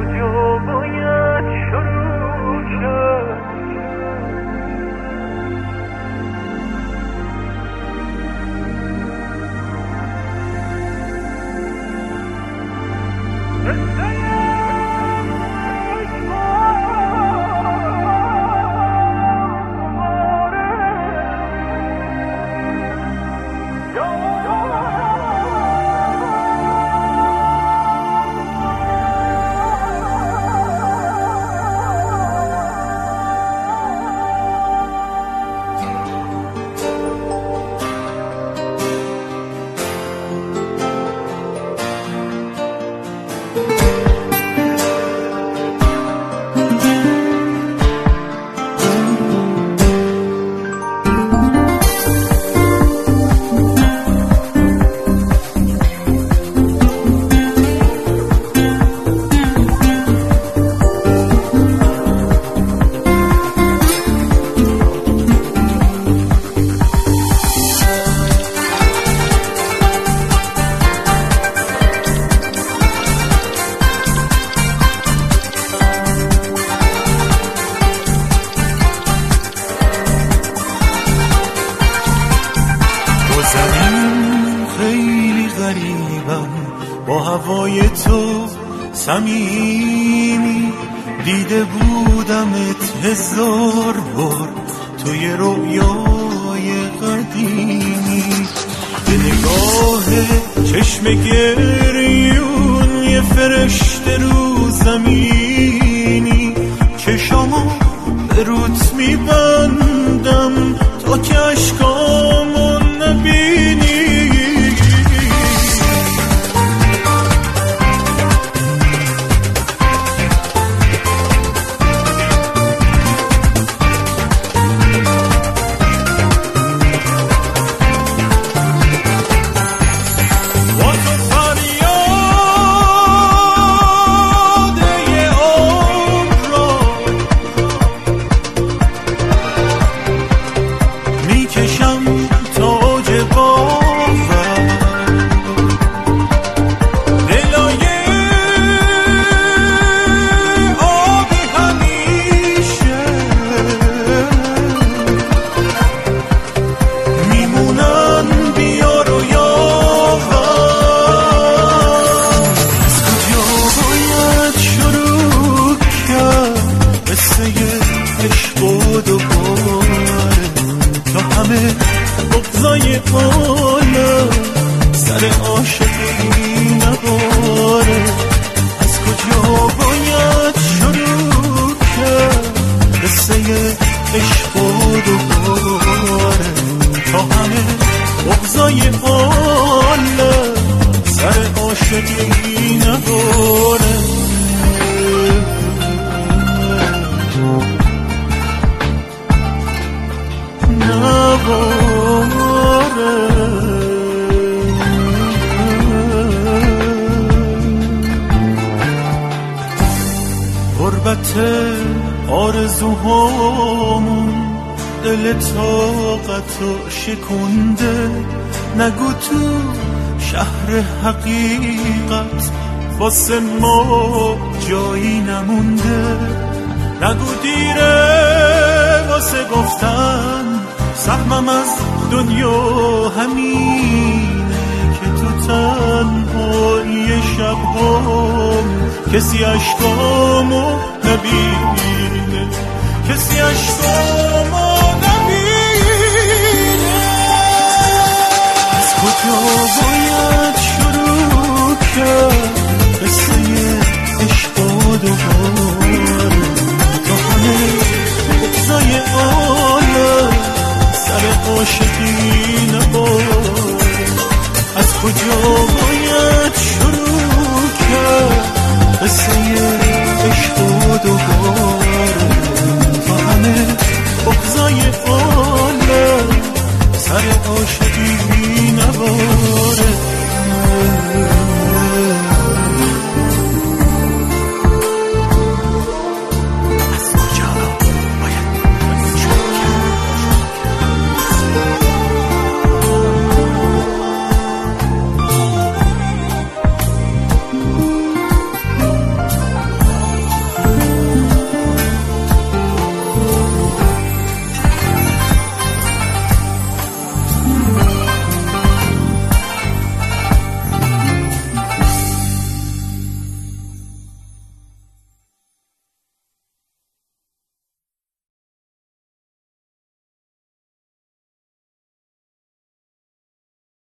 کجا باید شروع کرد؟ با هوای تو صمیمی، دیده بودمت 1000 بار توی رویای قدیمی. به نگاه چشم گریون یه فرشته رو زمینی، چشامو به روت میبندم تا که اشکامو نبینی. بغضای عالم سر عاشقی نباره، از کجا باید شروع کرد قصه عشق و دوباره، تا همه بغضای عالم سر عاشقی نباره. غربت آرزوهامون دل طاقتو شکنده، نگو تو شهر حقیقت واسه ما جایی نمونده، نگو دیره واسه گفتن سهمم از دنیا همینه که تو تنهایی شبهام کسی عشقامو نبینه، کسی عشقامو نبینه. از کجا باید شروع کرد قصه عشق و دوباره، تا همه بغضای عالم سر عاشقی نباره.